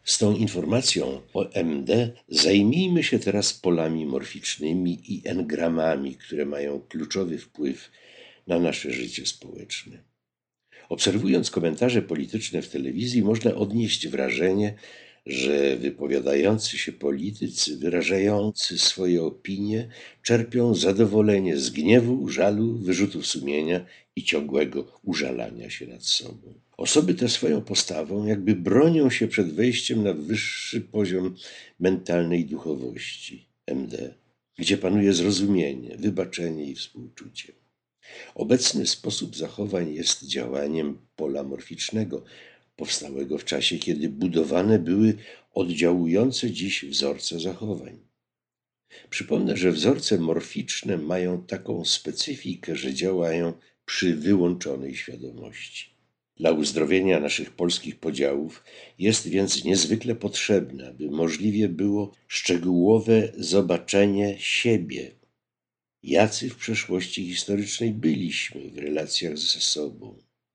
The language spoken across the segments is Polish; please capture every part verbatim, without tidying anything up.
Z tą informacją o M D zajmijmy się teraz polami morficznymi i engramami, które mają kluczowy wpływ na nasze życie społeczne. Obserwując komentarze polityczne w telewizji, można odnieść wrażenie, że wypowiadający się politycy, wyrażający swoje opinie, czerpią zadowolenie z gniewu, żalu, wyrzutów sumienia i ciągłego użalania się nad sobą. Osoby te swoją postawą jakby bronią się przed wejściem na wyższy poziom mentalnej duchowości M D, gdzie panuje zrozumienie, wybaczenie i współczucie. Obecny sposób zachowań jest działaniem pola morficznego, powstałego w czasie, kiedy budowane były oddziałujące dziś wzorce zachowań. Przypomnę, że wzorce morficzne mają taką specyfikę, że działają przy wyłączonej świadomości. Dla uzdrowienia naszych polskich podziałów jest więc niezwykle potrzebne, aby możliwie było szczegółowe zobaczenie siebie, jacy w przeszłości historycznej byliśmy w relacjach ze sobą.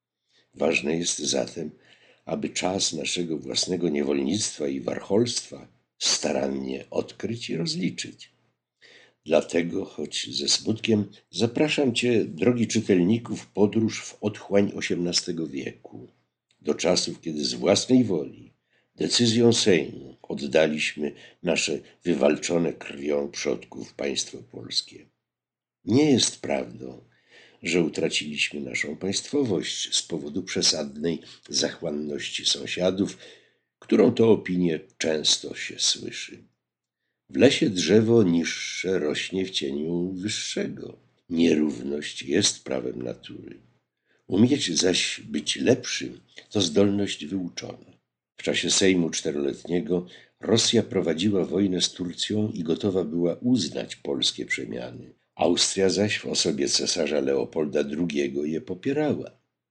Ważne jest zatem, aby czas naszego własnego niewolnictwa i warcholstwa starannie odkryć i rozliczyć. Dlatego, choć ze smutkiem, zapraszam Cię, drogi czytelniku, w podróż w otchłań osiemnastego wieku, do czasów, kiedy z własnej woli, decyzją Sejmu oddaliśmy nasze wywalczone krwią przodków państwo polskie. Nie jest prawdą, że utraciliśmy naszą państwowość z powodu przesadnej zachłanności sąsiadów, którą to opinię często się słyszy. W lesie drzewo niższe rośnie w cieniu wyższego. Nierówność jest prawem natury. Umieć zaś być lepszym to zdolność wyuczona. W czasie Sejmu Czteroletniego Rosja prowadziła wojnę z Turcją i gotowa była uznać polskie przemiany. Austria zaś w osobie cesarza Leopolda drugiego je popierała.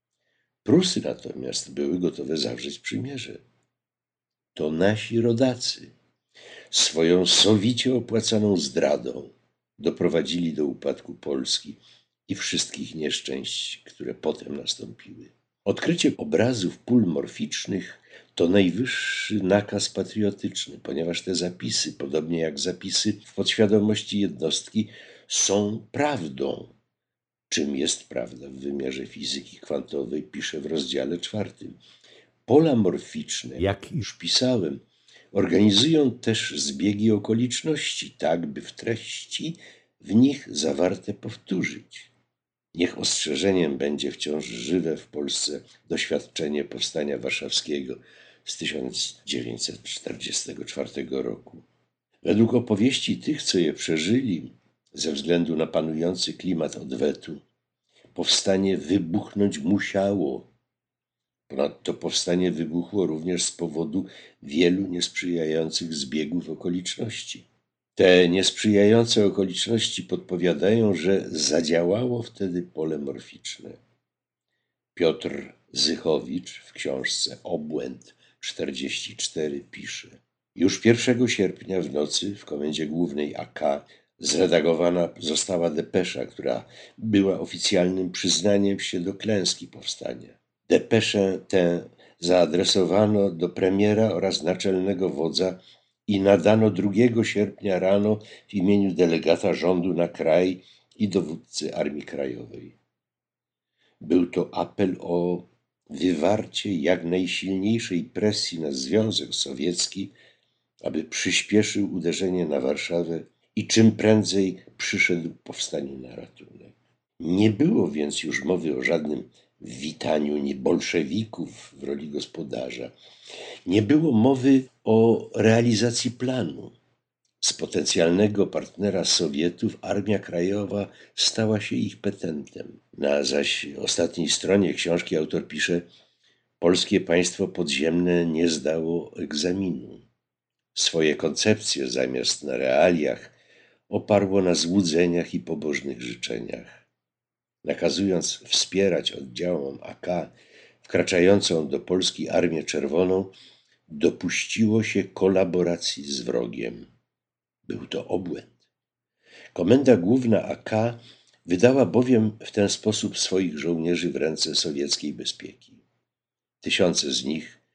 Prusy natomiast były gotowe zawrzeć przymierze. To nasi rodacy swoją sowicie opłacaną zdradą doprowadzili do upadku Polski i wszystkich nieszczęść, które potem nastąpiły. Odkrycie obrazów pól morficznych to najwyższy nakaz patriotyczny, ponieważ te zapisy, podobnie jak zapisy w podświadomości jednostki, są prawdą. Czym jest prawda w wymiarze fizyki kwantowej, pisze w rozdziale czwartym. Pola morficzne, jak już pisałem, organizują też zbiegi okoliczności, tak by w treści w nich zawarte powtórzyć. Niech ostrzeżeniem będzie wciąż żywe w Polsce doświadczenie powstania warszawskiego z tysiąc dziewięćset czterdziestego czwartego roku. Według opowieści tych, co je przeżyli, ze względu na panujący klimat odwetu, powstanie wybuchnąć musiało. Ponadto powstanie wybuchło również z powodu wielu niesprzyjających zbiegów okoliczności. Te niesprzyjające okoliczności podpowiadają, że zadziałało wtedy pole morficzne. Piotr Zychowicz w książce Obłęd czterdzieści cztery pisze: już pierwszego sierpnia w nocy w Komendzie Głównej A K zredagowana została depesza, która była oficjalnym przyznaniem się do klęski powstania. Depeszę tę zaadresowano do premiera oraz naczelnego wodza i nadano drugiego sierpnia rano w imieniu delegata rządu na kraj i dowódcy Armii Krajowej. Był to apel o wywarcie jak najsilniejszej presji na Związek Sowiecki, aby przyspieszył uderzenie na Warszawę i czym prędzej przyszedł powstaniu na ratunek. Nie było więc już mowy o żadnym witaniu nie bolszewików w roli gospodarza. Nie było mowy o realizacji planu. Z potencjalnego partnera Sowietów Armia Krajowa stała się ich petentem. Na zaś ostatniej stronie książki autor pisze: polskie państwo podziemne nie zdało egzaminu. Swoje koncepcje zamiast na realiach oparło na złudzeniach i pobożnych życzeniach. Nakazując wspierać oddziałom A K wkraczającą do Polski Armię Czerwoną, dopuściło się kolaboracji z wrogiem. Był to obłęd. Komenda Główna A K wydała bowiem w ten sposób swoich żołnierzy w ręce sowieckiej bezpieki. Tysiące z nich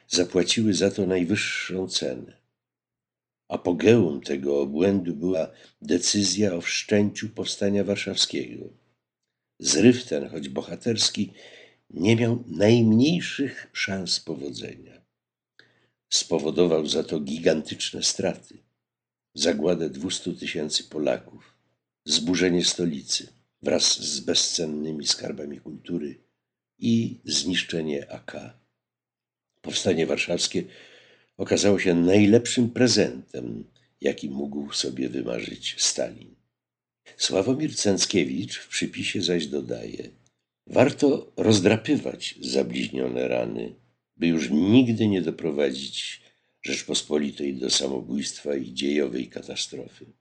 zapłaciły za to najwyższą cenę. Apogeum tego obłędu była decyzja o wszczęciu powstania warszawskiego. Zryw ten, choć bohaterski, nie miał najmniejszych szans powodzenia. Spowodował za to gigantyczne straty, zagładę dwustu tysięcy Polaków, zburzenie stolicy wraz z bezcennymi skarbami kultury i zniszczenie A K. Powstanie warszawskie okazało się najlepszym prezentem, jaki mógł sobie wymarzyć Stalin. Sławomir Cęckiewicz w przypisie zaś dodaje: warto rozdrapywać zabliźnione rany, by już nigdy nie doprowadzić Rzeczpospolitej do samobójstwa i dziejowej katastrofy.